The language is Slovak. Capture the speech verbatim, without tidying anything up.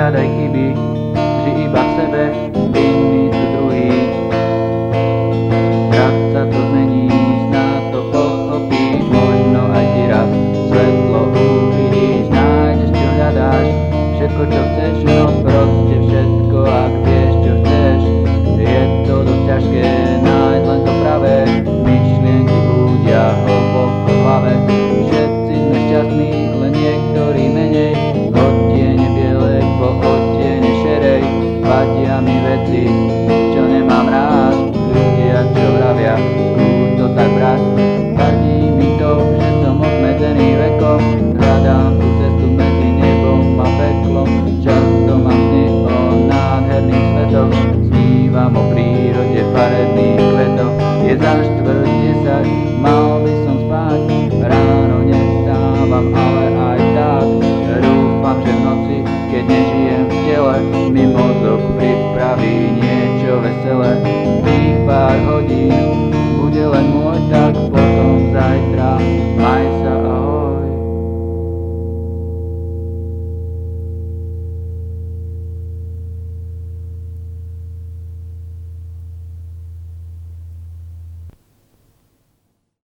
nehľadaj chyby, vždy iba v sebe, vinní sú druhý. Raz sa to zmení, snáď to pochopíš, možno aj ty raz svetlo uvidíš, nájdeš čo hľadáš, všetko čo chceš, no proste všetko, ak vieš čo chceš. Je to dosť ťažké nájsť len to pravé, myšlienky blúdia hlboko v hlave. Všetci sme šťastní, len niektorí menej, odtiene bielej po odtiene šerej. Vadia mi veci, čo nemám rád, ľudia čo vravia, skús to tak brať. Vadí mi to, že som obmedzený vekom, hľadám tú cestu medzi nebom a peklom. Často mám sny o nádherných svetoch, snívam o prírode farebných kvetov. Je za štvrť desať, mal by som spať, ráno nestávam, ale aj tak dúfam, že v noci, keď nežijem v tele, mi mozog pripraví niečo veselé.